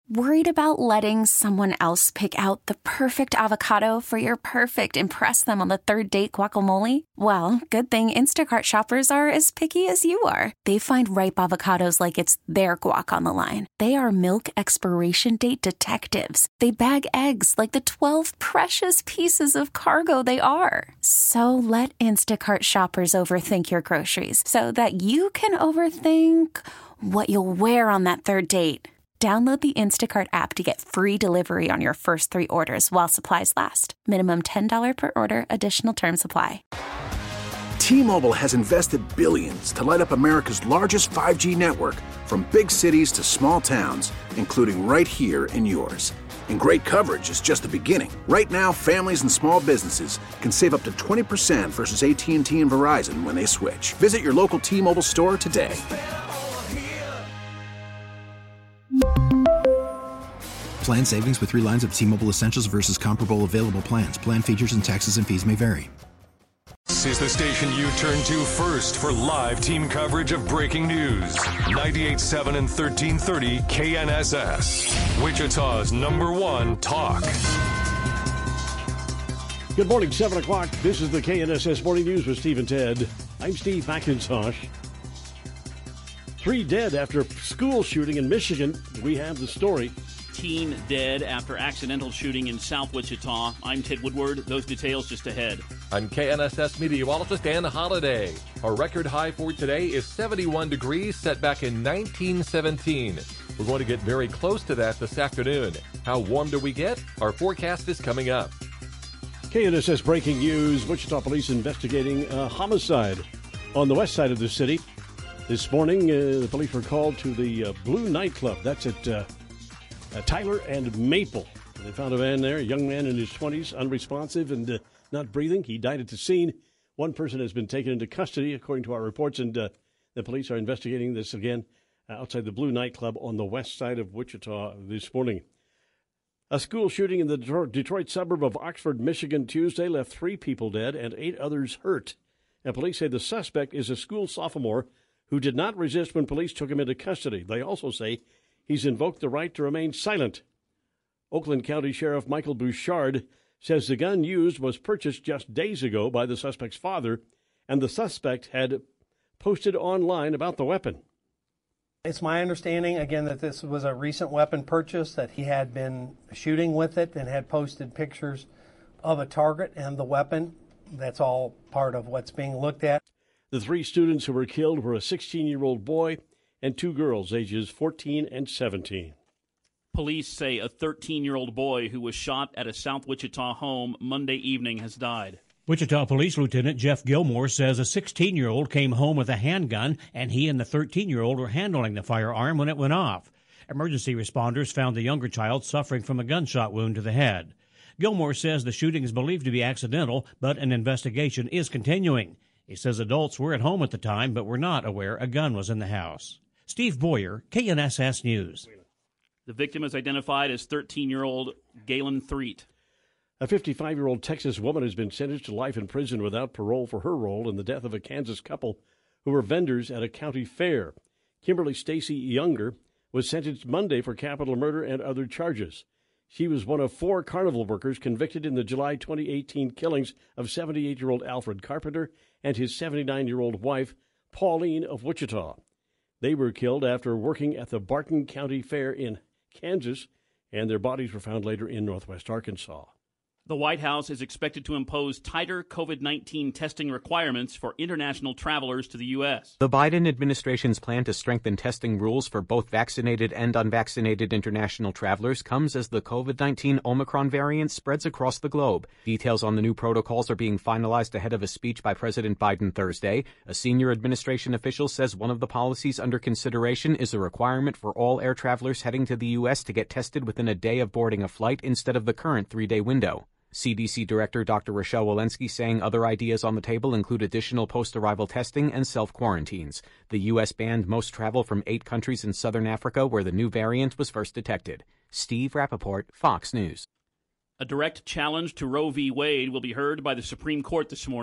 Worried about letting someone else pick out the perfect avocado for your perfect impress them on the third date guacamole? Well, good thing Instacart shoppers are as picky as you are. They find ripe avocados like it's their guac on the line. They are milk expiration date detectives. They bag eggs like the 12 precious pieces of cargo they are. So let Instacart shoppers overthink your groceries so that you can overthink what you'll wear on that third date. Download the Instacart app to get free delivery on your first 3 orders while supplies last. Minimum $10 per order. Additional terms apply. T-Mobile has invested billions to light up America's largest 5G network, from big cities to small towns, including right here in yours. And great coverage is just the beginning. Right now, families and small businesses can save up to 20% versus AT&T and Verizon when they switch. Visit your local T-Mobile store today. Plan savings with 3 lines of T-Mobile Essentials versus comparable available plans. Plan features and taxes and fees may vary. This is the station you turn to first for live team coverage of breaking news. 98.7 and 1330 KNSS. Wichita's #1 talk. Good morning, 7 o'clock. This is the KNSS Morning News with Steve and Ted. I'm Steve McIntosh. 3 dead after school shooting in Michigan. We have the story. Teen dead after accidental shooting in South Wichita. I'm Ted Woodward. Those details just ahead. I'm KNSS meteorologist Dan Holliday. Our record high for today is 71 degrees, set back in 1917. We're going to get very close to that this afternoon. How warm do we get? Our forecast is coming up. KNSS breaking news. Wichita police investigating a homicide on the west side of the city. This morning, the police were called to the Blue nightclub. That's at Tyler and Maple. They found a man there, a young man in his 20s, unresponsive and not breathing. He died at the scene. One person has been taken into custody, according to our reports, and the police are investigating this again outside the Blue nightclub on the west side of Wichita this morning. A school shooting in the Detroit suburb of Oxford, Michigan, Tuesday left 3 people dead and 8 others hurt. And police say the suspect is a school sophomore who did not resist when police took him into custody. They also say he's invoked the right to remain silent. Oakland County Sheriff Michael Bouchard says the gun used was purchased just days ago by the suspect's father, and the suspect had posted online about the weapon. It's my understanding, again, that this was a recent weapon purchase, that he had been shooting with it and had posted pictures of a target and the weapon. That's all part of what's being looked at. The 3 students who were killed were a 16-year-old boy and 2 girls, ages 14 and 17. Police say a 13-year-old boy who was shot at a South Wichita home Monday evening has died. Wichita Police Lieutenant Jeff Gilmore says a 16-year-old came home with a handgun, and he and the 13-year-old were handling the firearm when it went off. Emergency responders found the younger child suffering from a gunshot wound to the head. Gilmore says the shooting is believed to be accidental, but an investigation is continuing. He says adults were at home at the time, but were not aware a gun was in the house. Steve Boyer, KNSS News. The victim is identified as 13-year-old Galen Threet. A 55-year-old Texas woman has been sentenced to life in prison without parole for her role in the death of a Kansas couple who were vendors at a county fair. Kimberly Stacy Younger was sentenced Monday for capital murder and other charges. She was one of 4 carnival workers convicted in the July 2018 killings of 78-year-old Alfred Carpenter and his 79-year-old wife, Pauline of Wichita. They were killed after working at the Barton County Fair in Kansas, and their bodies were found later in northwest Arkansas. The White House is expected to impose tighter COVID-19 testing requirements for international travelers to the U.S. The Biden administration's plan to strengthen testing rules for both vaccinated and unvaccinated international travelers comes as the COVID-19 Omicron variant spreads across the globe. Details on the new protocols are being finalized ahead of a speech by President Biden Thursday. A senior administration official says one of the policies under consideration is a requirement for all air travelers heading to the U.S. to get tested within a day of boarding a flight instead of the current 3-day window. CDC Director Dr. Rochelle Walensky saying other ideas on the table include additional post-arrival testing and self-quarantines. The U.S. banned most travel from 8 countries in southern Africa where the new variant was first detected. Steve Rappaport, Fox News. A direct challenge to Roe v. Wade will be heard by the Supreme Court this morning.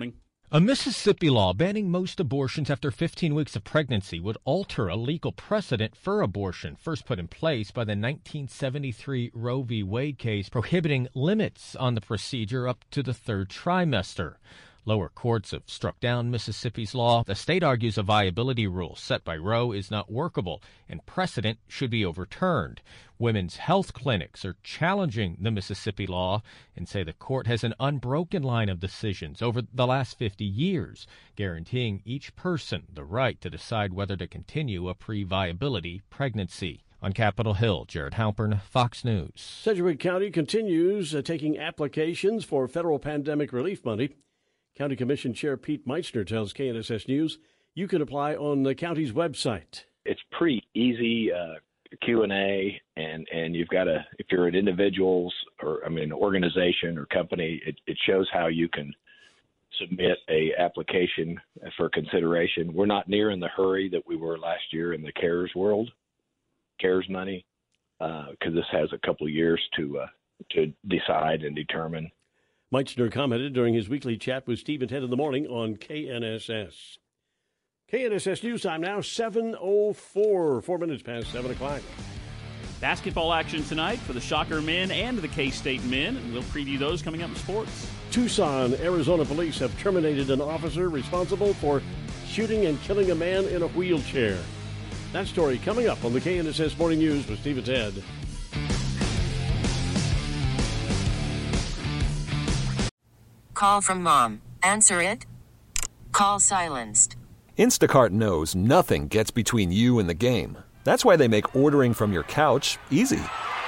A Mississippi law banning most abortions after 15 weeks of pregnancy would alter a legal precedent for abortion, first put in place by the 1973 Roe v. Wade case prohibiting limits on the procedure up to the third trimester. Lower courts have struck down Mississippi's law. The state argues a viability rule set by Roe is not workable and precedent should be overturned. Women's health clinics are challenging the Mississippi law and say the court has an unbroken line of decisions over the last 50 years, guaranteeing each person the right to decide whether to continue a pre-viability pregnancy. On Capitol Hill, Jared Halpern, Fox News. Sedgwick County continues taking applications for federal pandemic relief money. County Commission Chair Pete Meitzner tells KNSS News you can apply on the county's website. It's pretty easy Q&A, and you've got if you're an individual or an organization or company, it shows how you can submit a application for consideration. We're not near in the hurry that we were last year in the CARES money, because this has a couple of years to decide and determine. Meitzner commented during his weekly chat with Steve and Ted in the morning on KNSS. KNSS News Time now, 7:04, 4 minutes past 7 o'clock. Basketball action tonight for the Shocker men and the K-State men. We'll preview those coming up in sports. Tucson, Arizona police have terminated an officer responsible for shooting and killing a man in a wheelchair. That story coming up on the KNSS Morning News with Steve and Ted. Call from mom. Answer it. Call silenced. Instacart knows nothing gets between you and the game. That's why they make ordering from your couch easy.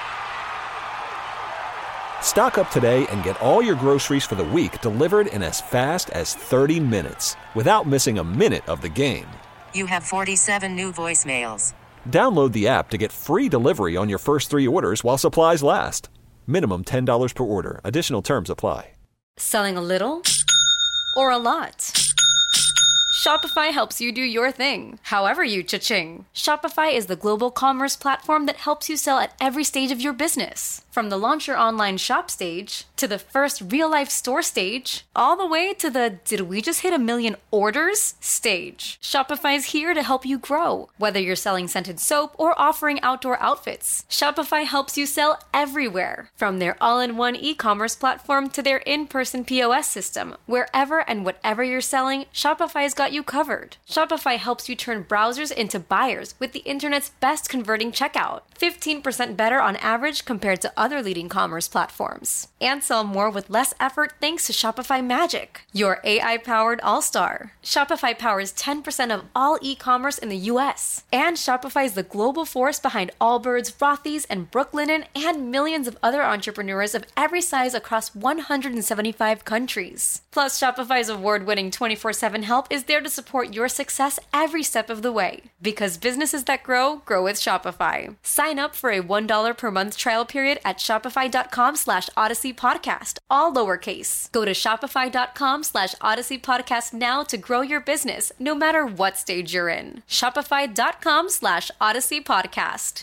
Stock up today and get all your groceries for the week delivered in as fast as 30 minutes without missing a minute of the game. You have 47 new voicemails. Download the app to get free delivery on your first 3 orders while supplies last. Minimum $10 per order. Additional terms apply. Selling a little or a lot? Shopify helps you do your thing, however you cha-ching. Shopify is the global commerce platform that helps you sell at every stage of your business. From the launch your online shop stage, to the first real-life store stage, all the way to the did we just hit 1 million orders stage. Shopify's here to help you grow. Whether you're selling scented soap or offering outdoor outfits, Shopify helps you sell everywhere. From their all-in-one e-commerce platform to their in-person POS system, wherever and whatever you're selling, Shopify's got you covered. Shopify helps you turn browsers into buyers with the internet's best converting checkout. 15% better on average compared to other leading commerce platforms. And sell more with less effort thanks to Shopify Magic, your AI-powered all-star. Shopify powers 10% of all e-commerce in the U.S. And Shopify is the global force behind Allbirds, Rothy's, and Brooklinen, and millions of other entrepreneurs of every size across 175 countries. Plus, Shopify's award-winning 24/7 help is there to support your success every step of the way. Because businesses that grow, grow with Shopify. Sign up for a $1 per month trial period at shopify.com/Odyssey Podcast, all lowercase. Go to shopify.com/Odyssey Podcast now to grow your business, no matter what stage you're in. Shopify.com/Odyssey Podcast.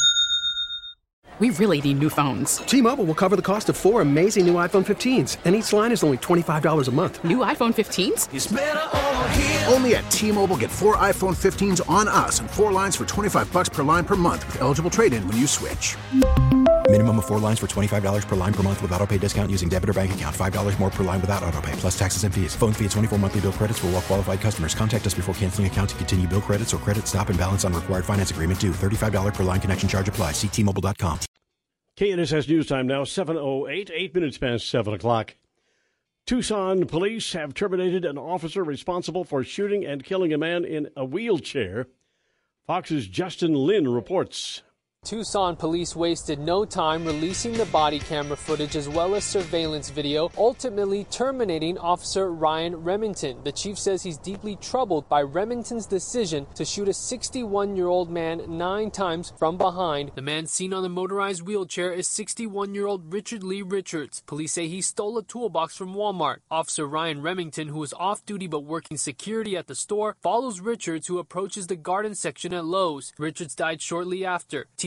We really need new phones. T-Mobile will cover the cost of 4 amazing new iPhone 15s, and each line is only $25 a month. New iPhone 15s? It's better over here. Only at T-Mobile, get 4 iPhone 15s on us and 4 lines for $25 per line per month with eligible trade-in when you switch. Minimum of 4 lines for $25 per line per month with autopay discount using debit or bank account. $5 more per line without autopay, plus taxes and fees. Phone fee at 24 monthly bill credits for well-qualified customers. Contact us before canceling account to continue bill credits or credit stop and balance on required finance agreement due. $35 per line connection charge applies. See T-Mobile.com. KNSS News Time now, 7:08, 8 minutes past 7 o'clock. Tucson police have terminated an officer responsible for shooting and killing a man in a wheelchair. Fox's Justin Lin reports. Tucson police wasted no time releasing the body camera footage as well as surveillance video, ultimately terminating Officer Ryan Remington. The chief says he's deeply troubled by Remington's decision to shoot a 61-year-old man 9 times from behind. The man seen on the motorized wheelchair is 61-year-old Richard Lee Richards. Police say he stole a toolbox from Walmart. Officer Ryan Remington, who is off duty but working security at the store, follows Richards, who approaches the garden section at Lowe's. Richards died shortly after.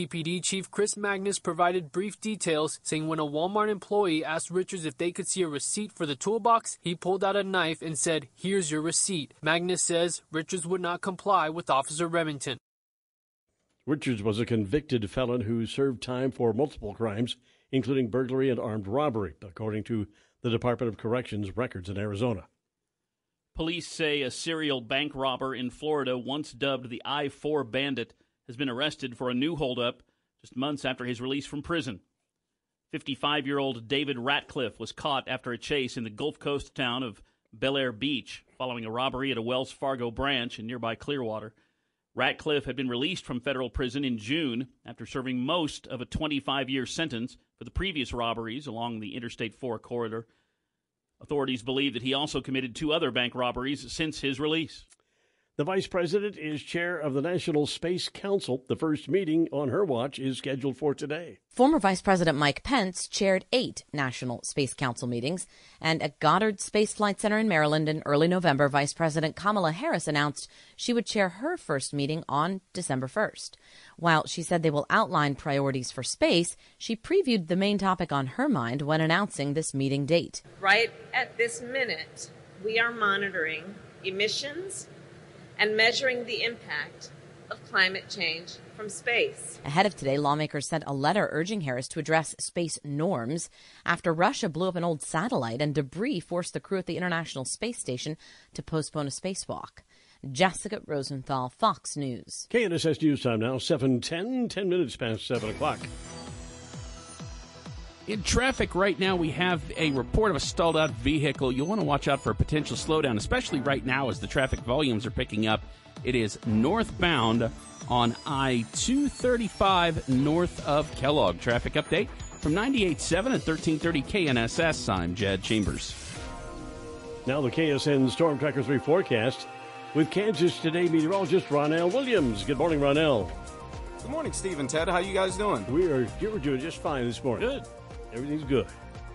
CPD Chief Chris Magnus provided brief details, saying when a Walmart employee asked Richards if they could see a receipt for the toolbox, he pulled out a knife and said, "Here's your receipt." Magnus says Richards would not comply with Officer Remington. Richards was a convicted felon who served time for multiple crimes, including burglary and armed robbery, according to the Department of Corrections records in Arizona. Police say a serial bank robber in Florida, once dubbed the I-4 Bandit, has been arrested for a new holdup just months after his release from prison. 55-year-old David Ratcliffe was caught after a chase in the Gulf Coast town of Bel Air Beach following a robbery at a Wells Fargo branch in nearby Clearwater. Ratcliffe had been released from federal prison in June after serving most of a 25-year sentence for the previous robberies along the Interstate 4 corridor. Authorities believe that he also committed 2 other bank robberies since his release. The vice president is chair of the National Space Council. The first meeting on her watch is scheduled for today. Former Vice President Mike Pence chaired 8 National Space Council meetings, and at Goddard Space Flight Center in Maryland in early November, Vice President Kamala Harris announced she would chair her first meeting on December 1st. While she said they will outline priorities for space, she previewed the main topic on her mind when announcing this meeting date. Right at this minute, we are monitoring emissions and measuring the impact of climate change from space. Ahead of today, lawmakers sent a letter urging Harris to address space norms after Russia blew up an old satellite and debris forced the crew at the International Space Station to postpone a spacewalk. Jessica Rosenthal, Fox News. KNSS News Time now, 7:10, 10 minutes past 7 o'clock. In traffic right now, we have a report of a stalled-out vehicle. You'll want to watch out for a potential slowdown, especially right now as the traffic volumes are picking up. It is northbound on I-235 north of Kellogg. Traffic update from 98.7 at 1330 KNSS. I'm Jed Chambers. Now the KSN Storm Tracker 3 forecast with Kansas Today meteorologist Ronell Williams. Good morning, Ronell. Good morning, Steve and Ted. How you guys doing? We're doing just fine this morning. Good. Everything's good.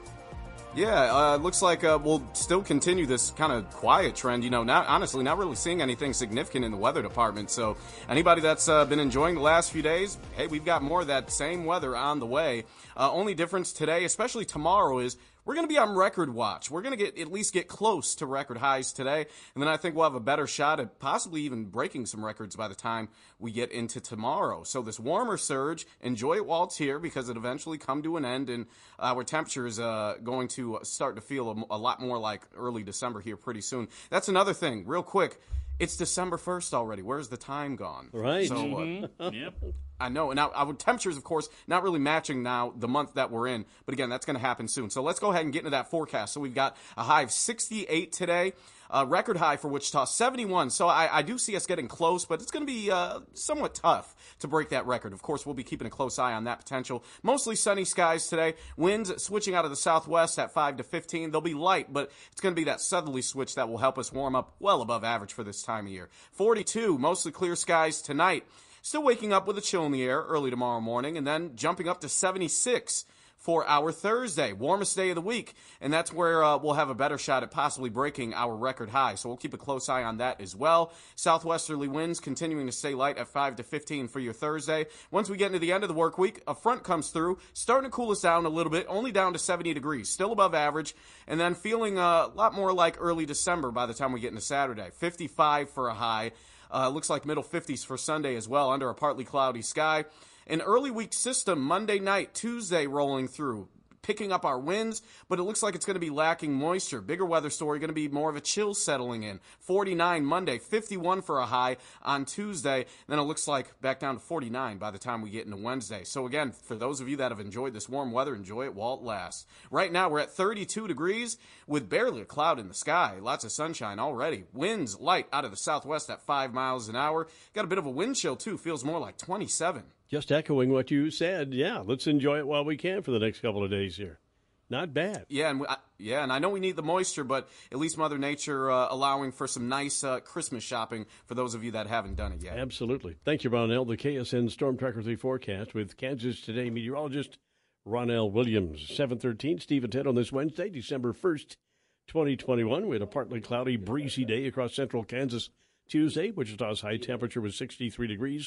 Yeah, looks like we'll still continue this kind of quiet trend. You know, not really seeing anything significant in the weather department. So anybody that's been enjoying the last few days, hey, we've got more of that same weather on the way. Only difference today, especially tomorrow, is we're going to be on record watch. We're going to at least get close to record highs today, and then I think we'll have a better shot at possibly even breaking some records by the time we get into tomorrow. So this warmer surge, enjoy it while it's here because it eventually come to an end, and our temperature is going to start to feel a lot more like early December here pretty soon. That's another thing, real quick. It's December 1st already. Where's the time gone? Right. So, Yep. I know. Now, our temperatures, of course, not really matching now the month that we're in. But again, that's going to happen soon. So let's go ahead and get into that forecast. So we've got a high of 68 today. Record high for Wichita, 71. So I do see us getting close, but it's going to be somewhat tough to break that record. Of course, we'll be keeping a close eye on that potential. Mostly sunny skies today. Winds switching out of the southwest at 5 to 15. They'll be light, but it's going to be that southerly switch that will help us warm up well above average for this time of year. 42, mostly clear skies tonight. Still waking up with a chill in the air early tomorrow morning, and then jumping up to 76 for our Thursday, warmest day of the week. And that's where we'll have a better shot at possibly breaking our record high. So we'll keep a close eye on that as well. Southwesterly winds continuing to stay light at 5 to 15 for your Thursday. Once we get into the end of the work week, a front comes through, starting to cool us down a little bit, only down to 70 degrees, still above average, and then feeling a lot more like early December by the time we get into Saturday. 55 for a high. Looks like middle 50s for Sunday as well, under a partly cloudy sky. An early week system Monday night, Tuesday rolling through, picking up our winds, but it looks like it's going to be lacking moisture. Bigger weather story, going to be more of a chill settling in. 49 Monday, 51 for a high on Tuesday. Then it looks like back down to 49 by the time we get into Wednesday. So again, for those of you that have enjoyed this warm weather, enjoy it while it lasts. Right now we're at 32 degrees with barely a cloud in the sky. Lots of sunshine already. Winds light out of the southwest at 5 miles an hour. Got a bit of a wind chill too. Feels more like 27. Just echoing what you said, yeah, let's enjoy it while we can for the next couple of days here. Not bad. Yeah, and I know we need the moisture, but at least Mother Nature allowing for some nice Christmas shopping for those of you that haven't done it yet. Absolutely. Thank you, Ronell. The KSN Storm Tracker 3 forecast with Kansas Today meteorologist Ronell Williams. 7:13, Steve and Ted on this Wednesday, December 1st, 2021. We had a partly cloudy, breezy day across central Kansas Tuesday. Wichita's high temperature was 63 degrees.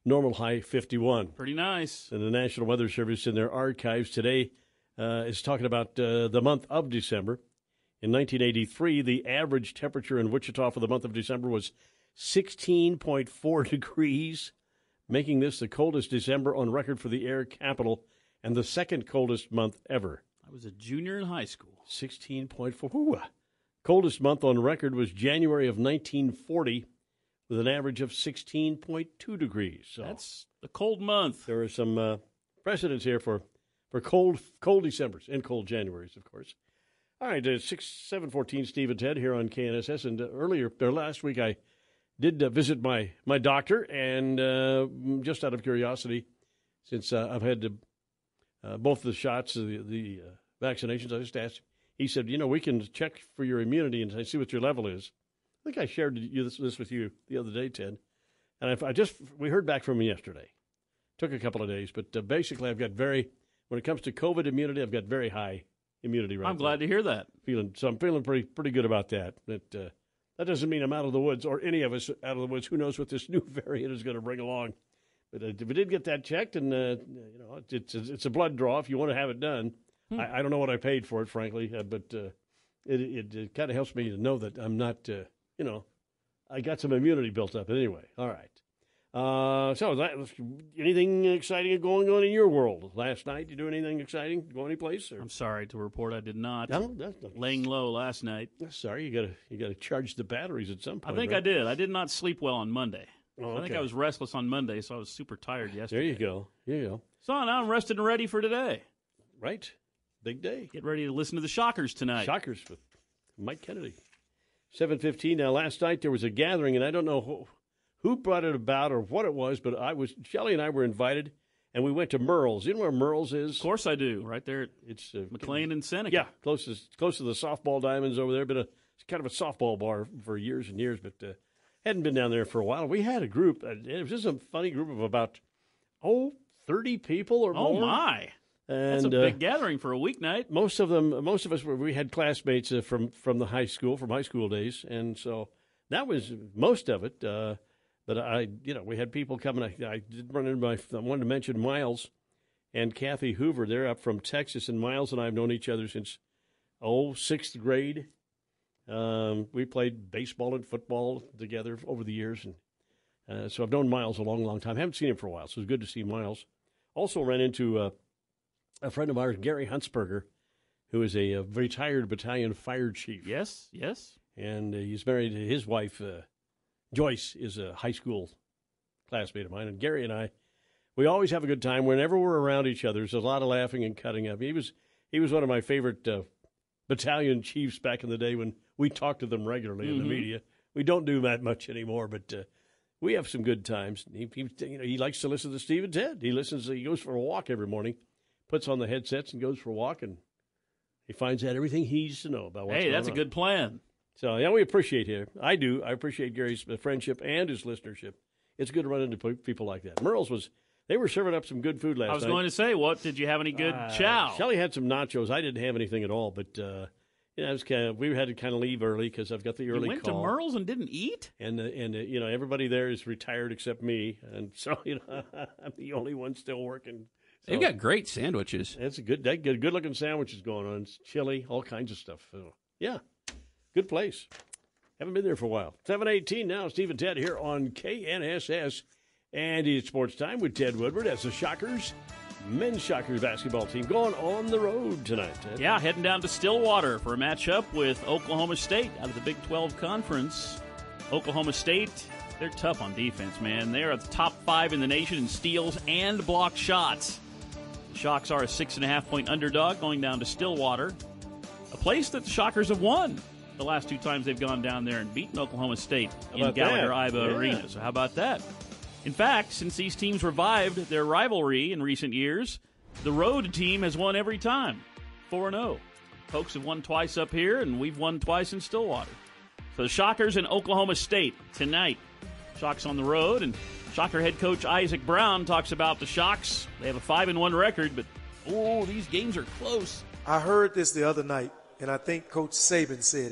normal high 51. Pretty nice. And the National Weather Service in their archives today is talking about the month of December. In 1983, the average temperature in Wichita for the month of December was 16.4 degrees, making this the coldest December on record for the air capital and the second coldest month ever. I was a junior in high school. 16.4. Ooh. Coldest month on record was January of 1940 with an average of 16.2 degrees. So that's a cold month. There are some precedents here for cold Decembers and cold Januaries, of course. All right, 7:14, Steve and Ted here on KNSS. And last week, I did visit my doctor, and just out of curiosity, since I've had both the shots, the vaccinations, I just asked him. He said, we can check for your immunity and see what your level is. I think I shared this with you the other day, Ted. And we heard back from him yesterday. Took a couple of days, but basically I've got when it comes to COVID immunity, I've got very high immunity right now. I'm glad to hear that. I'm feeling pretty good about that. That doesn't mean I'm out of the woods, or any of us out of the woods. Who knows what this new variant is going to bring along? But we did get that checked, and it's a blood draw if you want to have it done. I don't know what I paid for it, frankly, but it kind of helps me to know that I'm not, I got some immunity built up. Anyway, all right. So, anything exciting going on in your world last night? Did you do anything exciting? Go any place? I'm sorry to report I did not. No, that's laying low last night. Sorry, you got to charge the batteries at some point. I think right? I did. I did not sleep well on Monday. Oh, okay. I think I was restless on Monday, so I was super tired yesterday. There you go. So now I'm rested and ready for today. Right. Big day. Get ready to listen to the Shockers tonight. Shockers with Mike Kennedy. 7:15. Now, last night there was a gathering, and I don't know who brought it about or what it was, but Shelley and I were invited, and we went to Merle's. You know where Merle's is? Of course I do. Right there. It's McLean and Seneca. Yeah, close to the softball diamonds over there. It's kind of a softball bar for years and years, but hadn't been down there for a while. We had a group. It was just a funny group of about 30 people or more. Oh my! And, that's a big gathering for a weeknight. Most of us we had classmates from the high school days, and so that was most of it. But we had people coming. I did run into I wanted to mention Miles and Kathy Hoover. They're up from Texas, and Miles and I have known each other since sixth grade. We played baseball and football together over the years, and so I've known Miles a long, long time. Haven't seen him for a while, so it's good to see Miles. Also ran into a friend of ours, Gary Huntsberger, who is a retired battalion fire chief. Yes. And he's married to his wife, Joyce, is a high school classmate of mine. And Gary and I, we always have a good time. Whenever we're around each other, there's a lot of laughing and cutting up. He was one of my favorite battalion chiefs back in the day when we talked to them regularly in the media. We don't do that much anymore, but we have some good times. He likes to listen to Steve and Ted. He goes for a walk every morning, puts on the headsets and goes for a walk, and he finds out everything he needs to know about what's going on. Hey, that's a good plan. So, we appreciate him. I do. I appreciate Gary's friendship and his listenership. It's good to run into people like that. Merle's they were serving up some good food last night. I was going to say, what, did you have any good chow? Shelley had some nachos. I didn't have anything at all, but we had to kind of leave early because I've got the early call. You went to Merle's and didn't eat? And everybody there is retired except me, and so I'm the only one still working. So, they've got great sandwiches. It's good looking sandwiches going on. It's chili, all kinds of stuff. So, yeah, good place. Haven't been there for a while. 7:18 now. Steve and Ted here on KNSS, and it's sports time with Ted Woodward as the Shockers men's Shockers basketball team going on the road tonight. Ted. Yeah, heading down to Stillwater for a matchup with Oklahoma State out of the Big 12 Conference. Oklahoma State, they're tough on defense, man. They're at the top 5 in the nation in steals and blocked shots. The Shocks are a 6.5-point underdog going down to Stillwater, a place that the Shockers have won the last 2 times they've gone down there and beaten Oklahoma State in Gallagher-Iba Arena. So how about that? In fact, since these teams revived their rivalry in recent years, the road team has won every time, 4-0. Folks have won twice up here, and we've won twice in Stillwater. So the Shockers and Oklahoma State tonight. Shocks on the road, and Shocker head coach Isaac Brown talks about the Shocks. They have a 5-1 record, but, these games are close. I heard this the other night, and I think Coach Saban said it.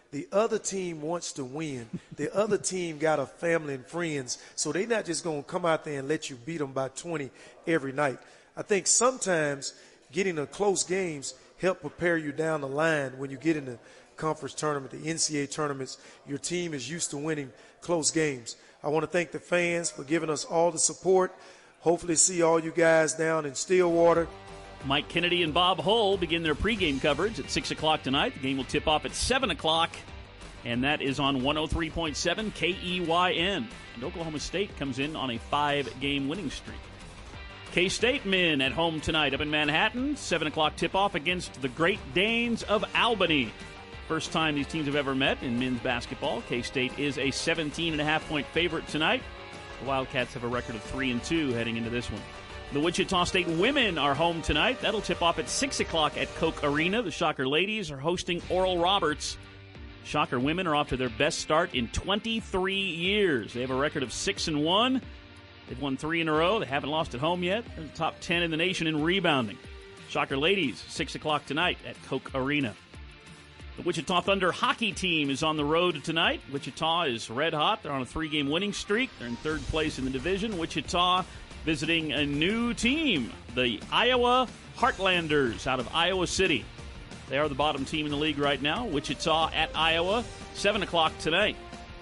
the other team wants to win. The other team got a family and friends, so they're not just going to come out there and let you beat them by 20 every night. I think sometimes getting to close games help prepare you down the line when you get in the conference tournament, the NCAA tournaments. Your team is used to winning close games. I want to thank the fans for giving us all the support. Hopefully see all you guys down in Stillwater. Mike Kennedy and Bob Hull begin their pregame coverage at 6 o'clock tonight. The game will tip off at 7 o'clock, and that is on 103.7 KEYN. And Oklahoma State comes in on a 5-game winning streak. K-State men at home tonight up in Manhattan. 7 o'clock tip-off against the Great Danes of Albany. First time these teams have ever met in men's basketball. K-State is a 17.5-point favorite tonight. The Wildcats have a record of 3-2 heading into this one. The Wichita State women are home tonight. That'll tip off at 6 o'clock at Koch Arena. The Shocker ladies are hosting Oral Roberts. Shocker women are off to their best start in 23 years. They have a record of 6-1. They've won 3 in a row. They haven't lost at home yet. They're in the top 10 in the nation in rebounding. Shocker ladies, 6 o'clock tonight at Koch Arena. The Wichita Thunder hockey team is on the road tonight. Wichita is red hot. They're on a 3-game winning streak. They're in 3rd place in the division. Wichita visiting a new team, the Iowa Heartlanders out of Iowa City. They are the bottom team in the league right now. Wichita at Iowa, 7 o'clock tonight,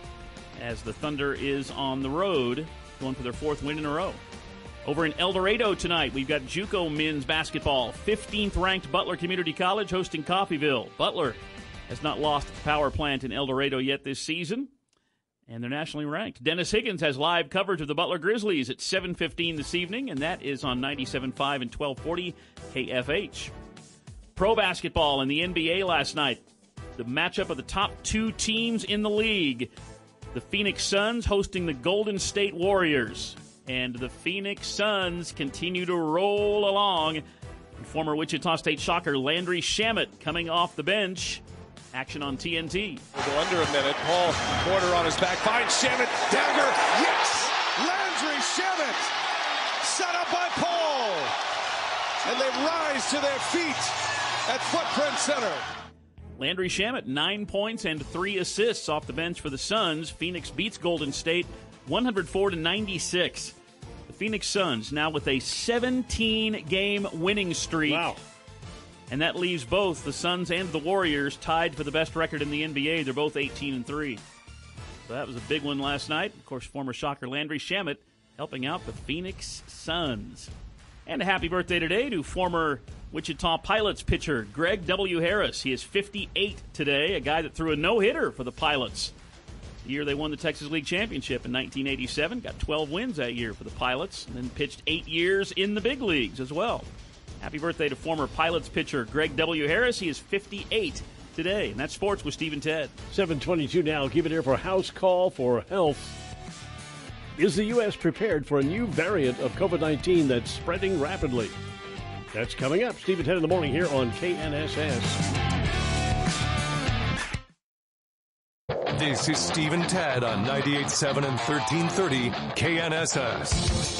as the Thunder is on the road, going for their 4th win in a row. Over in El Dorado tonight, we've got JUCO men's basketball. 15th-ranked Butler Community College hosting Coffeyville. Butler has not lost the power plant in El Dorado yet this season, and they're nationally ranked. Dennis Higgins has live coverage of the Butler Grizzlies at 7:15 this evening, and that is on 97.5 and 1240 KFH. Pro basketball in the NBA last night. The matchup of the top 2 teams in the league. The Phoenix Suns hosting the Golden State Warriors. And the Phoenix Suns continue to roll along. And former Wichita State Shocker Landry Shamet coming off the bench. Action on TNT. We'll go under a minute. Paul Porter on his back. Finds Shamet. Dagger. Yes! Landry Shamet. Set up by Paul. And they rise to their feet at Footprint Center. Landry Shamet, 9 points and 3 assists off the bench for the Suns. Phoenix beats Golden State 104-96. The Phoenix Suns now with a 17-game winning streak. Wow. And that leaves both the Suns and the Warriors tied for the best record in the NBA. They're both 18-3. So that was a big one last night. Of course, former Shocker Landry Shamet helping out the Phoenix Suns. And a happy birthday today to former Wichita Pilots pitcher Greg W. Harris. He is 58 today, a guy that threw a no-hitter for the Pilots. The year they won the Texas League Championship in 1987. Got 12 wins that year for the Pilots, and then pitched 8 years in the big leagues as well. Happy birthday to former Pilots pitcher Greg W. Harris. He is 58 today. And that's sports with Steve and Ted. 7:22 now. Keep it here for House Call for Health. Is the U.S. prepared for a new variant of COVID-19 that's spreading rapidly? That's coming up. Steve and Ted in the morning here on KNSS. This is Steve and Ted on 98.7 and 1330 KNSS.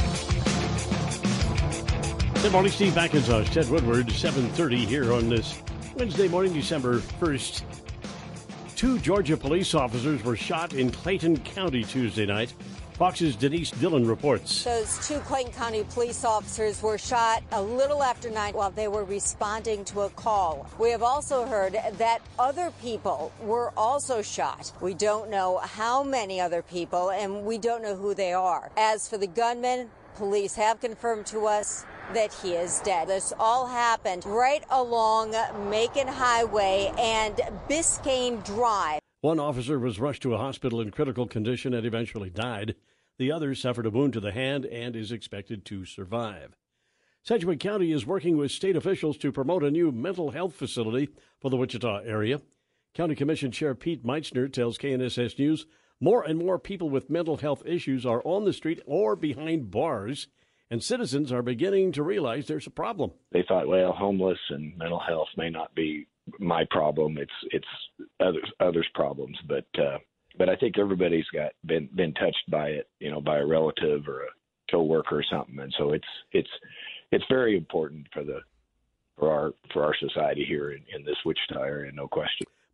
Good morning, Steve McIntosh, Ted Woodward, 7:30 here on this Wednesday morning, December 1st. 2 Georgia police officers were shot in Clayton County Tuesday night. Fox's Denise Dillon reports. Those 2 Clayton County police officers were shot a little after 9 while they were responding to a call. We have also heard that other people were also shot. We don't know how many other people, and we don't know who they are. As for the gunman, police have confirmed to us that he is dead. This all happened right along Macon Highway and Biscayne Drive. 1 officer was rushed to a hospital in critical condition and eventually died. The other suffered a wound to the hand and is expected to survive. Sedgwick County is working with state officials to promote a new mental health facility for the Wichita area. County Commission Chair Pete Meitzner tells KNSS News more and more people with mental health issues are on the street or behind bars, and citizens are beginning to realize there's a problem. They thought, well, homeless and mental health may not be my problem. It's others' problems, but I think everybody's been touched by it, by a relative or a coworker or something, and so it's very important for our society here in this Wichita area, no question.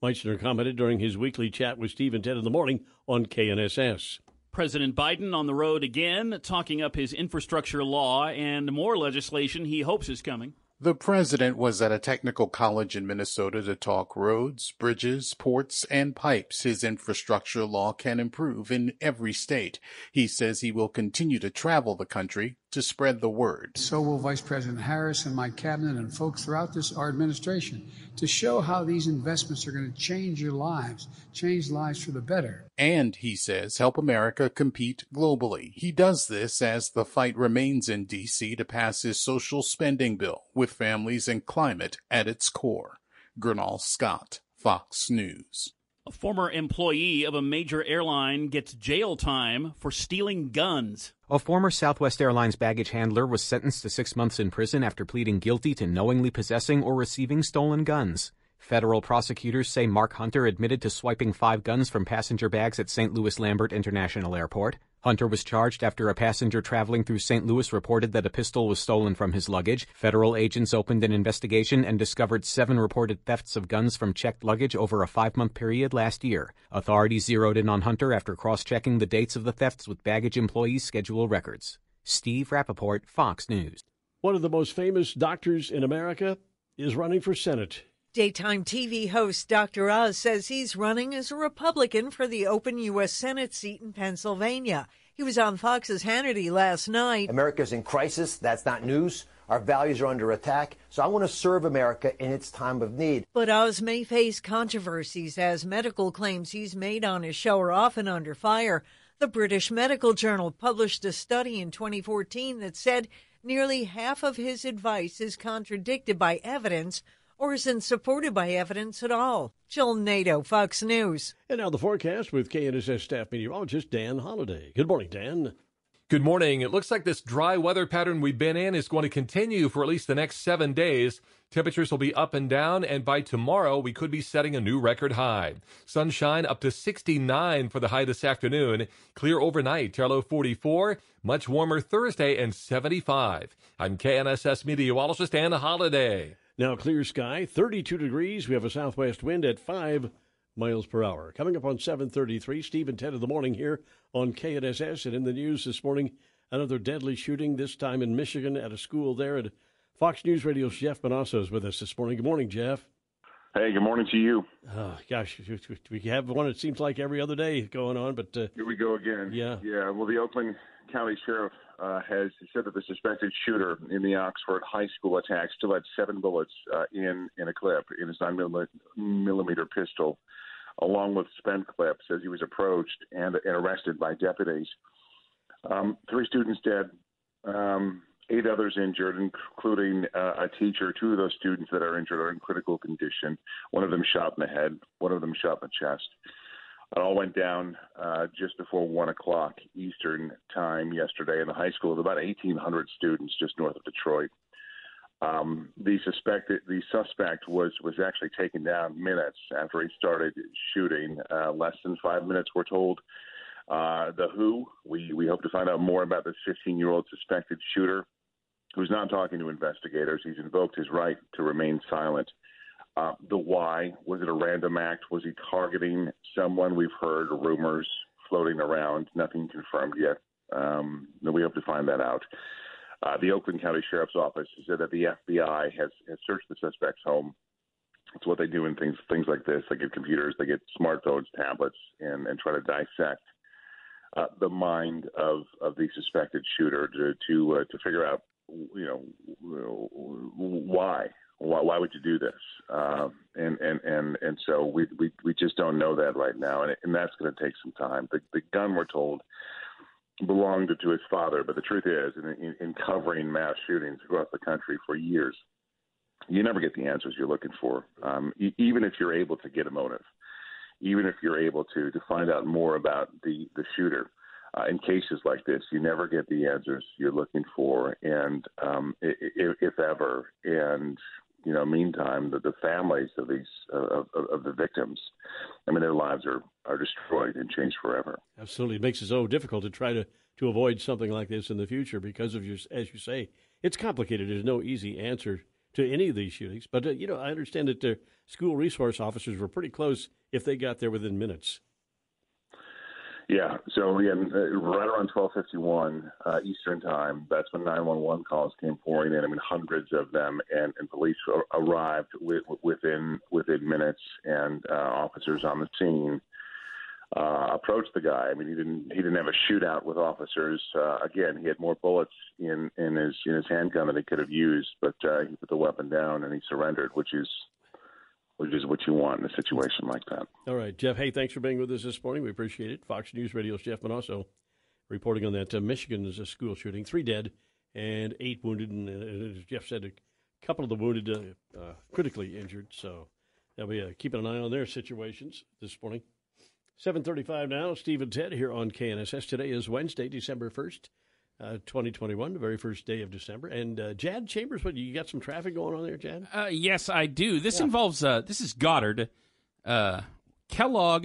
Meitzner commented during his weekly chat with Steve and Ted in the morning on KNSS. President Biden on the road again, talking up his infrastructure law and more legislation he hopes is coming. The president was at a technical college in Minnesota to talk roads, bridges, ports, and pipes his infrastructure law can improve in every state. He says he will continue to travel the country to spread the word. So will Vice President Harris and my cabinet and folks throughout our administration to show how these investments are going to change your lives, change lives for the better. And, he says, help America compete globally. He does this as the fight remains in D.C. to pass his social spending bill with families and climate at its core. Gernal Scott, Fox News. A former employee of a major airline gets jail time for stealing guns. A former Southwest Airlines baggage handler was sentenced to 6 months in prison after pleading guilty to knowingly possessing or receiving stolen guns. Federal prosecutors say Mark Hunter admitted to swiping 5 guns from passenger bags at St. Louis Lambert International Airport. Hunter was charged after a passenger traveling through St. Louis reported that a pistol was stolen from his luggage. Federal agents opened an investigation and discovered 7 reported thefts of guns from checked luggage over a 5-month period last year. Authorities zeroed in on Hunter after cross-checking the dates of the thefts with baggage employees' schedule records. Steve Rappaport, Fox News. One of the most famous doctors in America is running for Senate. Daytime TV host Dr. Oz says he's running as a Republican for the open U.S. Senate seat in Pennsylvania. He was on Fox's Hannity last night. America's in crisis. That's not news. Our values are under attack. So I want to serve America in its time of need. But Oz may face controversies as medical claims he's made on his show are often under fire. The British Medical Journal published a study in 2014 that said nearly half of his advice is contradicted by evidence or isn't supported by evidence at all. Jill Nato, Fox News. And now the forecast with KNSS staff meteorologist Dan Holliday. Good morning, Dan. Good morning. It looks like this dry weather pattern we've been in is going to continue for at least the next 7 days. Temperatures will be up and down, and by tomorrow, we could be setting a new record high. Sunshine up to 69 for the high this afternoon. Clear overnight, our low 44. Much warmer Thursday and 75. I'm KNSS meteorologist Dan Holliday. Now clear sky, 32 degrees. We have a southwest wind at 5 miles per hour. Coming up on 7:33, Steve and Ted in the morning here on KNSS. And in the news this morning, another deadly shooting, this time in Michigan at a school there. And Fox News Radio's Jeff Manasso is with us this morning. Good morning, Jeff. Hey, good morning to you. Oh, gosh, we have one, it seems like every other day going on. But here we go again. Yeah. Well, the Oakland County Sheriff has said that the suspected shooter in the Oxford High School attack still had 7 bullets in a clip in his 9mm pistol, along with spent clips as he was approached and arrested by deputies. 3 students dead, 8 others injured, including a teacher. 2 of those students that are injured are in critical condition. One of them shot in the head, one of them shot in the chest. It all went down just before 1 o'clock Eastern time yesterday in the high school with about 1,800 students just north of Detroit. The suspect was actually taken down minutes after he started shooting. Less than 5 minutes, we're told. The WHO, we hope to find out more about this 15-year-old suspected shooter who's not talking to investigators. He's invoked his right to remain silent. The why, was it a random act? Was he targeting someone? We've heard rumors floating around, nothing confirmed yet. We hope to find that out. The Oakland County Sheriff's Office said that the FBI has searched the suspect's home. It's what they do in things like this. They get computers, they get smartphones, tablets, and try to dissect the mind of the suspected shooter to figure out, why. Why would you do this? And so we just don't know that right now, and that's going to take some time. The gun, we're told, belonged to his father, but the truth is, in covering mass shootings across the country for years, you never get the answers you're looking for, even if you're able to get a motive, even if you're able to find out more about the shooter. In cases like this, you never get the answers you're looking for, and if ever, and meantime, the families of these of the victims, their lives are destroyed and changed forever. Absolutely, it makes it so difficult to try to avoid something like this in the future because of as you say, it's complicated. There's no easy answer to any of these shootings. But, I understand that the school resource officers were pretty close if they got there within minutes. Yeah, so again, right around 12:51 Eastern time, that's when 911 calls came pouring in. I mean, hundreds of them, and police arrived within minutes, and officers on the scene approached the guy. I mean, he didn't have a shootout with officers. Again, he had more bullets in his handgun than he could have used, but he put the weapon down and he surrendered, which is what you want in a situation like that. All right, Jeff, hey, thanks for being with us this morning. We appreciate it. Fox News Radio's Jeff Manasso reporting on that Michigan's school shooting. 3 dead and 8 wounded, and as Jeff said, a couple of the wounded critically injured. So they'll be keeping an eye on their situations this morning. 7:35 now, Steve and Ted here on KNSS. Today is Wednesday, December 1st, 2021, the very first day of December. And Jad Chambers, what, you got some traffic going on there, Jad? Yes, I do. This involves, this is Goddard. Kellogg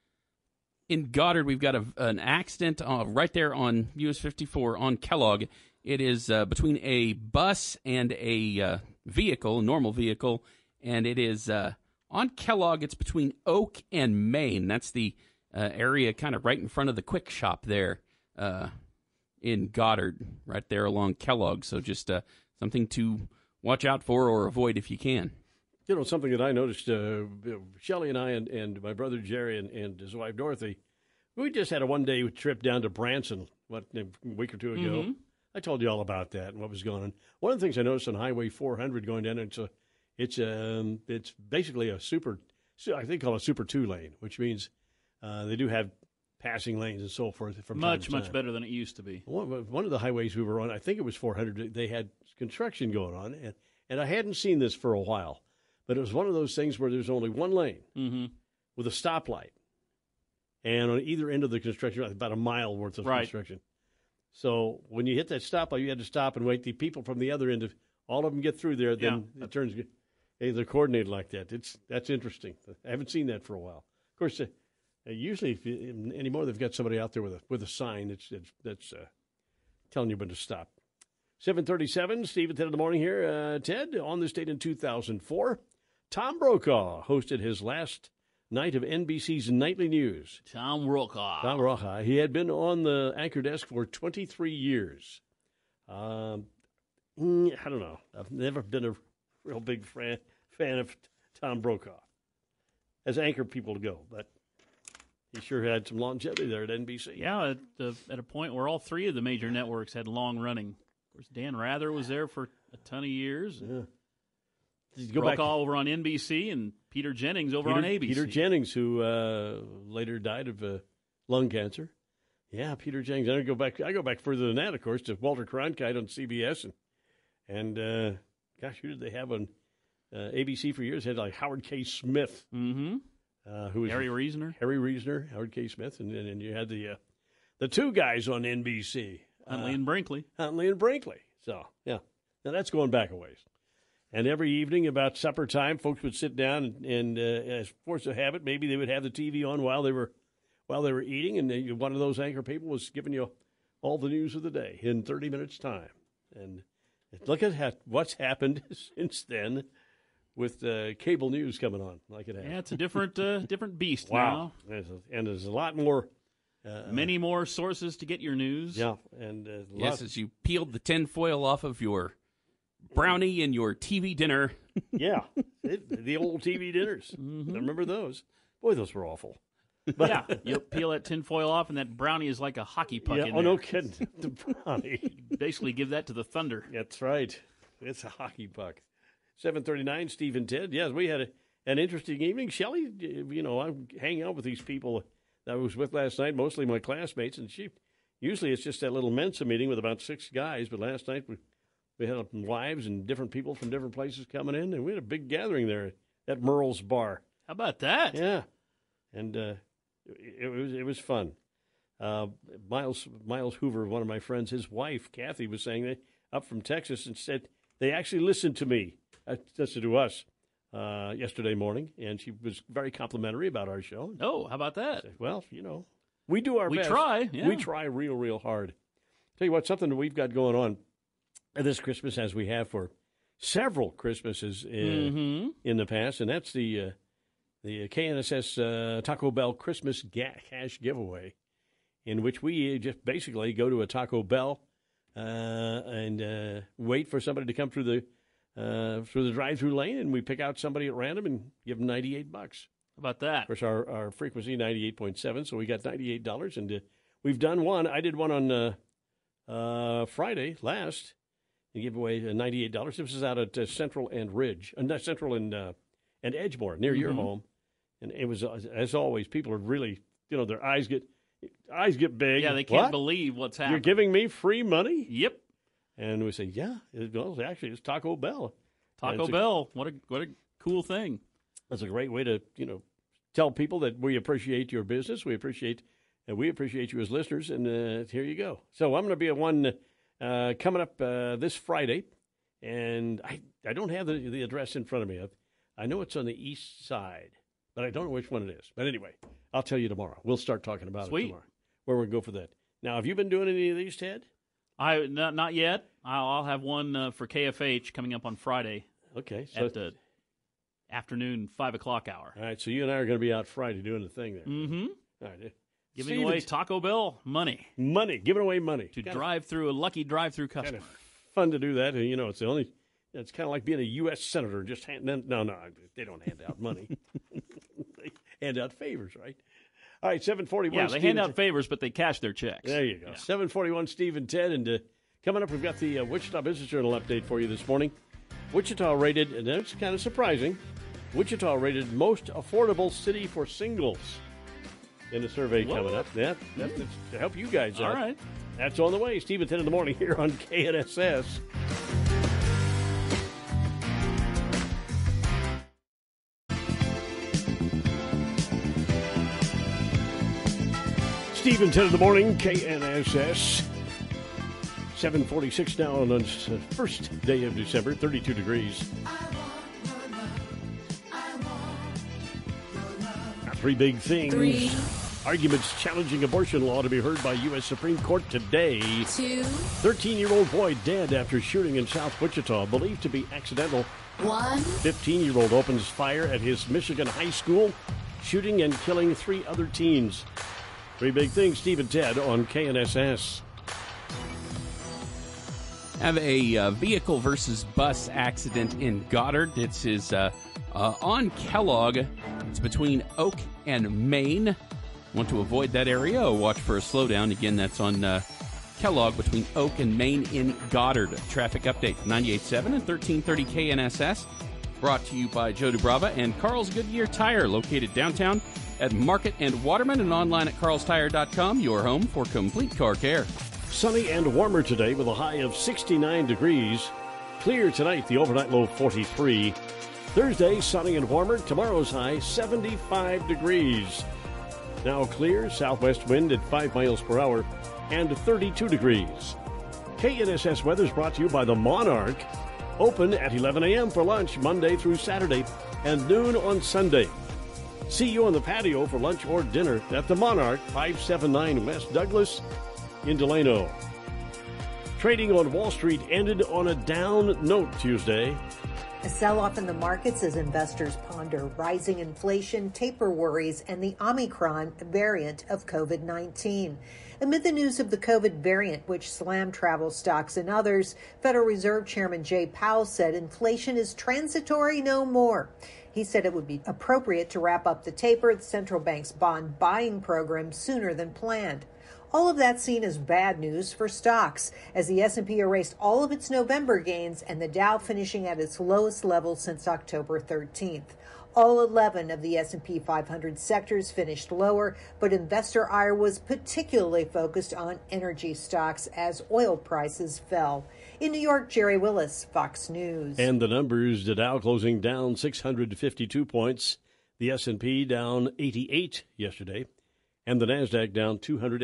in Goddard, we've got an accident right there on US 54 on Kellogg. It is between a bus and a vehicle, a normal vehicle, and it is on Kellogg. It's between Oak and Main. That's the area kind of right in front of the Quick Shop there. In Goddard, right there along Kellogg. So just something to watch out for or avoid if you can. Something that I noticed, Shelley and I and my brother Jerry and his wife Dorothy, we just had a one-day trip down to Branson, a week or two ago. Mm-hmm. I told you all about that and what was going on. One of the things I noticed on Highway 400 going down, it's basically a super, I think called a Super 2 lane, which means they do have passing lanes and so forth. From much better than it used to be. One of the highways we were on, I think it was 400, they had construction going on, and I hadn't seen this for a while, but it was one of those things where there's only one lane with a stoplight, and on either end of the construction, about a mile worth of construction. So when you hit that stoplight, you had to stop and wait. The people from the other end, all of them get through there, then it turns. Hey, they're coordinated like that. That's interesting. I haven't seen that for a while. Of course. Usually, anymore, they've got somebody out there with a sign that's telling you when to stop. 7:37, Steve and Ted in the morning here. Ted, on this date in 2004, Tom Brokaw hosted his last night of NBC's Nightly News. Tom Brokaw. He had been on the anchor desk for 23 years. I don't know. I've never been a real big fan of Tom Brokaw as anchor people go, but he sure had some longevity there at NBC. Yeah, at a point where all three of the major networks had long running. Of course, Dan Rather was there for a ton of years. Yeah. Brokaw over on NBC and Peter Jennings over on ABC. Peter Jennings, who later died of lung cancer. Yeah, Peter Jennings. I go back further than that, of course, to Walter Cronkite on CBS. And gosh, who did they have on ABC for years? They had like Howard K. Smith. Mm-hmm. Who was Harry Reasoner, Howard K. Smith, and you had the two guys on NBC, Huntley and Brinkley. So yeah, now that's going back a ways. And every evening about supper time, folks would sit down and as force of habit, maybe they would have the TV on while they were eating, and one of those anchor people was giving you all the news of the day in 30 minutes time. And look at what's happened since then. With cable news coming on like it has. Yeah, it's a different beast now. There's a lot more. Many more sources to get your news. Yeah. And as you peeled the tinfoil off of your brownie and your TV dinner. Yeah, the old TV dinners. Mm-hmm. I remember those. Boy, those were awful. But yeah, you peel that tinfoil off, and that brownie is like a hockey puck in there. No kidding. The brownie. You basically give that to the Thunder. That's right. It's a hockey puck. 7:39, Steve and Ted. Yes, we had an interesting evening. Shelley, I'm hanging out with these people that I was with last night, mostly my classmates, and usually it's just that little Mensa meeting with about 6 guys, but last night we had wives and different people from different places coming in, and we had a big gathering there at Merle's Bar. How about that? Yeah, and it was fun. Miles Hoover, one of my friends, his wife, Kathy, was saying that up from Texas and said they actually listened to me. That's to us yesterday morning, and she was very complimentary about our show. Oh, how about that? Said, well, we do our best. We try. Yeah. We try real hard. Tell you what, something that we've got going on this Christmas, as we have for several Christmases in the past, and that's the KNSS Taco Bell Christmas cash giveaway, in which we just basically go to a Taco Bell and wait for somebody to come through the drive-through lane, and we pick out somebody at random and give them $98. How about that? Of course, our frequency 98.7, so we got $98, and we've done one. I did one on Friday last. and give away $98. This is out at Central and Ridge, Central and Edgemoor, near your home. And it was, as always, people are really, their eyes get big. Yeah, they can't believe what's happening. You're giving me free money? Yep. And we say, yeah. Well, actually, it's Taco Bell. Taco Bell. What a cool thing. That's a great way to, tell people that we appreciate your business. We appreciate you as listeners. And here you go. So I'm going to be at one coming up this Friday. And I don't have the address in front of me. I know it's on the east side, but I don't know which one it is. But anyway, I'll tell you tomorrow. We'll start talking about it tomorrow, where we go for that. Now, have you been doing any of these, Ted? Not yet. I'll have one for KFH coming up on Friday. Okay. So at the afternoon 5 o'clock hour. All right. So you and I are going to be out Friday doing the thing there. Mm-hmm. All right. Giving away Taco Bell money. Giving away money. To a lucky drive-through customer. Kind of fun to do that. And, it's kind of like being a U.S. senator. Just no, they don't hand out money. They hand out favors, right? All right, 741. Yeah, they hand out favors, but they cash their checks. There you go. Yeah. 741, Steve and Ted. And coming up, we've got the Wichita Business Journal update for you this morning. Wichita rated, and that's kind of surprising, Wichita rated most affordable city for singles in a survey coming up. That's to help you guys out. All right. That's on the way. Steve and Ted in the morning here on KNSS. Steve and Ted in the morning, KNSS. 7:46 now on the first day of December, 32 degrees. Three big things. Arguments challenging abortion law to be heard by U.S. Supreme Court today. 2. 13-year-old boy dead after shooting in South Wichita, believed to be accidental. 1. 15-year-old opens fire at his Michigan high school, shooting and killing 3 other teens. Three big things, Steve and Ted on KNSS. Have a vehicle versus bus accident in Goddard. It's on Kellogg. It's between Oak and Main. Want to avoid that area? Watch for a slowdown. Again, that's on Kellogg between Oak and Main in Goddard. Traffic update 98.7 and 1330 KNSS. Brought to you by Joe Dubrava and Carl's Goodyear Tire, located downtown at Market and Waterman, and online at carlstire.com, your home for complete car care. Sunny and warmer today with a high of 69 degrees. Clear tonight, the overnight low 43. Thursday, sunny and warmer. Tomorrow's high 75 degrees. Now clear, southwest wind at 5 miles per hour and 32 degrees. KNSS weather is brought to you by the Monarch. Open at 11 a.m. for lunch Monday through Saturday and noon on Sunday. See you on the patio for lunch or dinner at the Monarch, 579 West Douglas in Delano. Trading on Wall Street ended on a down note Tuesday. A sell-off in the markets as investors ponder rising inflation, taper worries, and the Omicron variant of COVID-19. Amid the news of the COVID variant, which slammed travel stocks and others, Federal Reserve Chairman Jay Powell said inflation is transitory no more. He said it would be appropriate to wrap up the taper of the central bank's bond buying program sooner than planned. All of that seen as bad news for stocks, as the S&P erased all of its November gains and the Dow finishing at its lowest level since October 13th. All 11 of the S&P 500 sectors finished lower, but investor ire was particularly focused on energy stocks as oil prices fell. In New York, Jerry Willis, Fox News. And the numbers, the Dow closing down 652 points, the S&P down 88 yesterday, and the NASDAQ down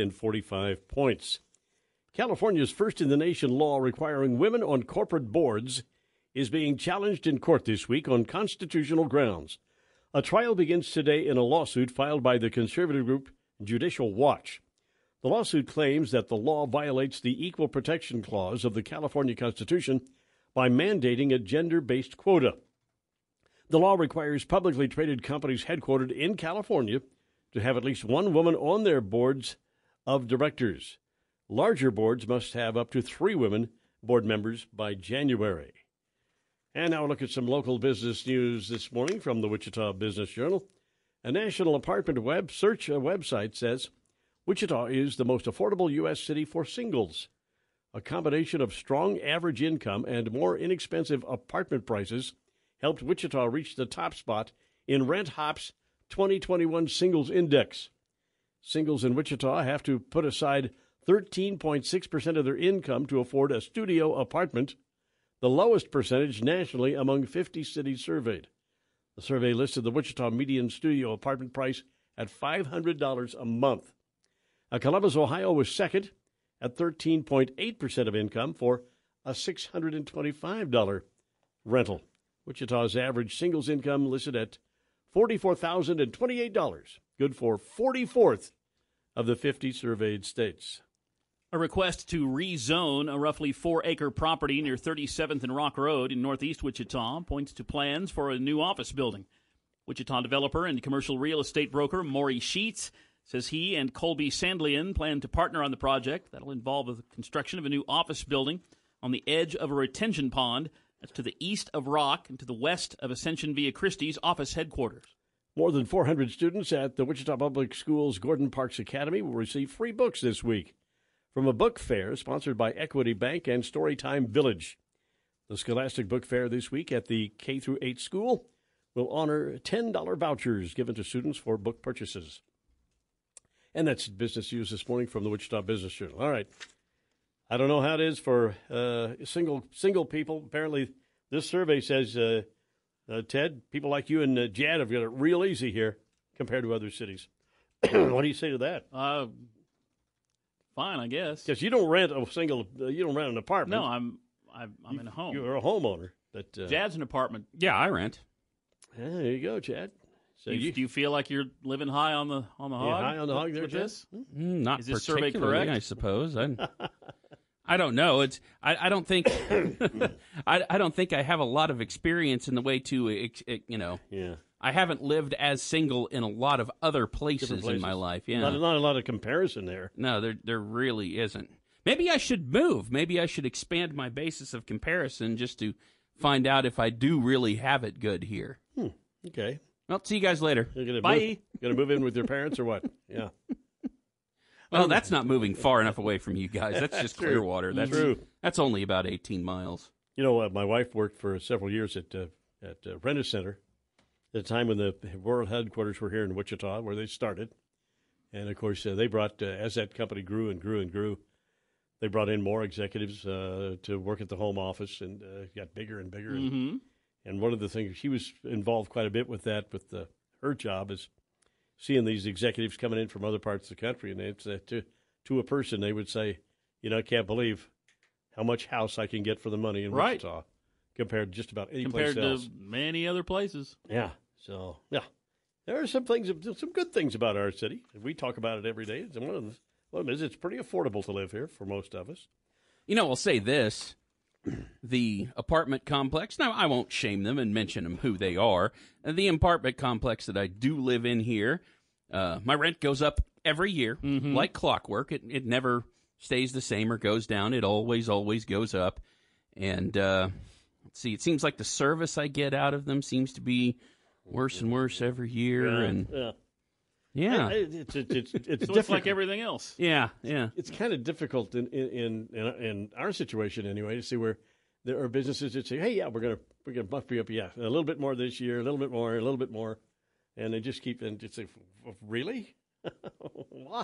245 points. California's first-in-the-nation law requiring women on corporate boards is being challenged in court this week on constitutional grounds. A trial begins today in a lawsuit filed by the conservative group Judicial Watch. The lawsuit claims that the law violates the Equal Protection Clause of the California Constitution by mandating a gender-based quota. The law requires publicly traded companies headquartered in California to have at least one woman on their boards of directors. Larger boards must have up to 3 women board members by January. And now we'll look at some local business news this morning from the Wichita Business Journal. A national apartment search website says Wichita is the most affordable U.S. city for singles. A combination of strong average income and more inexpensive apartment prices helped Wichita reach the top spot in RentHop's 2021 Singles Index. Singles in Wichita have to put aside 13.6% of their income to afford a studio apartment, the lowest percentage nationally among 50 cities surveyed. The survey listed the Wichita median studio apartment price at $500 a month. Columbus, Ohio was second at 13.8% of income for a $625 rental. Wichita's average singles income listed at $44,028, good for 44th of the 50 surveyed states. A request to rezone a roughly 4-acre property near 37th and Rock Road in northeast Wichita points to plans for a new office building. Wichita developer and commercial real estate broker Maury Sheets says he and Colby Sandlian plan to partner on the project. That'll involve the construction of a new office building on the edge of a retention pond. That's to the east of Rock and to the west of Ascension Via Christi's office headquarters. More than 400 students at the Wichita Public Schools Gordon Parks Academy will receive free books this week from a book fair sponsored by Equity Bank and Storytime Village. The Scholastic Book Fair this week at the K-8 school will honor $10 vouchers given to students for book purchases. And that's business news this morning from the Wichita Business Journal. All right. I don't know how it is for single people. Apparently, this survey says, Ted, people like you and Jad have got it real easy here compared to other cities. What do you say to that? Fine, I guess. Because you don't rent you don't rent an apartment. No, I'm in a home. You're a homeowner. But Jad's an apartment. Yeah, I rent. Yeah, there you go, Chad. So do you feel like you're living high on the hog? High on the hog there, with Chad? this? Not Is this survey particularly, correct? I suppose. I don't know. I don't think I don't think I have a lot of experience in the way to Yeah. I haven't lived as single in a lot of other places in my life. Yeah, not a lot of comparison there. No, there really isn't. Maybe I should move. Maybe I should expand my basis of comparison just to find out if I do really have it good here. Okay. Well, see you guys later. Bye. Going to move in with your parents or what? Yeah. Well, that's not moving far enough away from you guys. That's just Clearwater. That's true. That's only about 18 miles. You know, my wife worked for several years at Prentice Center at the time when the world headquarters were here in Wichita, where they started. And, of course, they brought, as that company grew and grew and grew, they brought in more executives to work at the home office and got bigger and bigger. Mm-hmm. And one of the things, she was involved quite a bit with that, with her job is seeing these executives coming in from other parts of the country. And it's to a person, they would say, I can't believe how much house I can get for the money in Wichita compared to just about any place else. Compared to many other places. Yeah. So, yeah. There are some good things about our city. We talk about it every day. It's one of them is it's pretty affordable to live here for most of us. I'll say this. The apartment complex, now I won't shame them and mention them who they are. The apartment complex that I do live in here, my rent goes up every year, like clockwork. It never stays the same or goes down. It always goes up. And let's see, it seems like the service I get out of them seems to be worse and worse every year. Yeah. It's so it's like everything else. Yeah. It's kind of difficult in our situation anyway to see where there are businesses that say, "Hey, yeah, we're gonna bump you up, a little bit more this year, a little bit more," and they just keep and just say, "Really? Why?"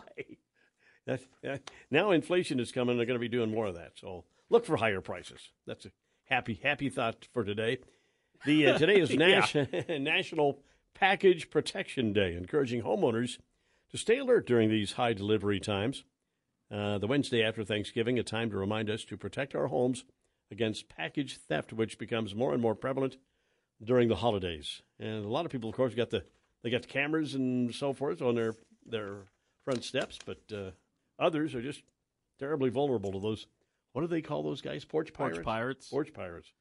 Now inflation is coming. They're going to be doing more of that. So look for higher prices. That's a happy thought for today. Today is National Package Protection Day, encouraging homeowners to stay alert during these high delivery times. The Wednesday after Thanksgiving, a time to remind us to protect our homes against package theft, which becomes more and more prevalent during the holidays. And a lot of people, of course, got the cameras and so forth on their front steps, but others are just terribly vulnerable to those. What do they call those guys? Porch pirates. Porch pirates.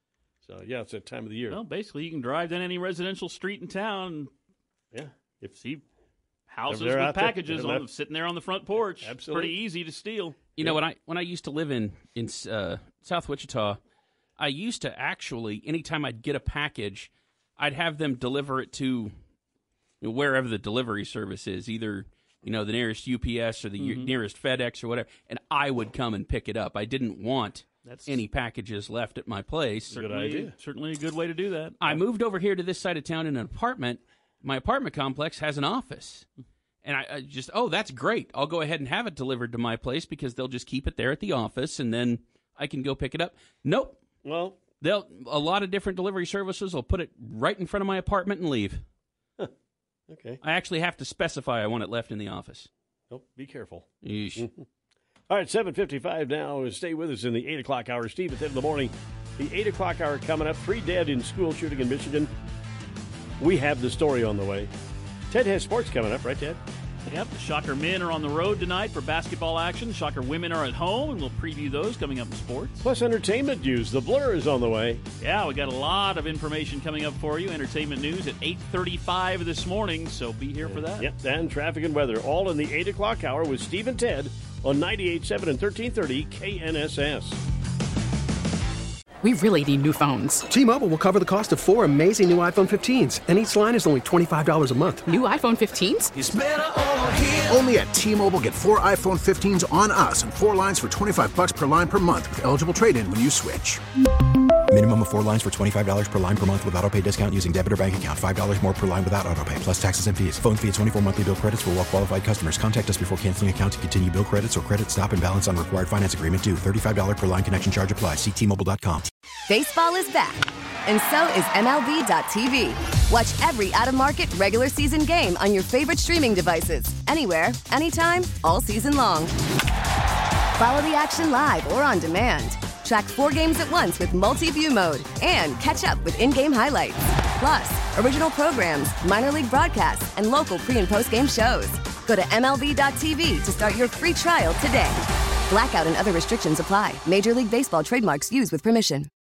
So, yeah, it's that time of the year. Well, basically, you can drive down any residential street in town and see houses with packages sitting there on the front porch. Absolutely. Pretty easy to steal. You know, when I used to live in South Wichita, I used to actually, anytime I'd get a package, I'd have them deliver it to wherever the delivery service is, either the nearest UPS or the nearest FedEx or whatever, and I would come and pick it up. I didn't want any packages left at my place. Good idea. Certainly a good way to do that. I moved over here to this side of town in an apartment. My apartment complex has an office. And I just, that's great. I'll go ahead and have it delivered to my place because they'll just keep it there at the office, and then I can go pick it up. Nope. Well, a lot of different delivery services will put it right in front of my apartment and leave. Okay. I actually have to specify I want it left in the office. Nope. Be careful. Yeesh. All right, 7:55 now. Stay with us in the 8 o'clock hour. Steve at 10 in the morning. The 8 o'clock hour coming up. 3 dead in school shooting in Michigan. We have the story on the way. Ted has sports coming up, right, Ted? Yep, the Shocker men are on the road tonight for basketball action. Shocker women are at home, and we'll preview those coming up in sports. Plus entertainment news. The Blur is on the way. Yeah, we got a lot of information coming up for you. Entertainment news at 8:35 this morning, so be here for that. Yep, and traffic and weather, all in the 8 o'clock hour with Steve and Ted on 98.7 and 1330 KNSS. We really need new phones. T-Mobile will cover the cost of 4 amazing new iPhone 15s, and each line is only $25 a month. New iPhone 15s? It's better over here. Only at T-Mobile, get 4 iPhone 15s on us and 4 lines for $25 per line per month with eligible trade-in when you switch. Minimum of 4 lines for $25 per line per month with autopay discount using debit or bank account. $5 more per line without autopay, plus taxes and fees. Phone fee at 24 monthly bill credits for well-qualified customers. Contact us before canceling account to continue bill credits or credit stop and balance on required finance agreement due. $35 per line connection charge applies. See T-Mobile.com. Baseball is back, and so is MLB.tv. Watch every out-of-market regular season game on your favorite streaming devices. Anywhere, anytime, all season long. Follow the action live or on demand. Track 4 games at once with multi-view mode and catch up with in-game highlights. Plus, original programs, minor league broadcasts, and local pre- and post-game shows. Go to MLB.tv to start your free trial today. Blackout and other restrictions apply. Major League Baseball trademarks used with permission.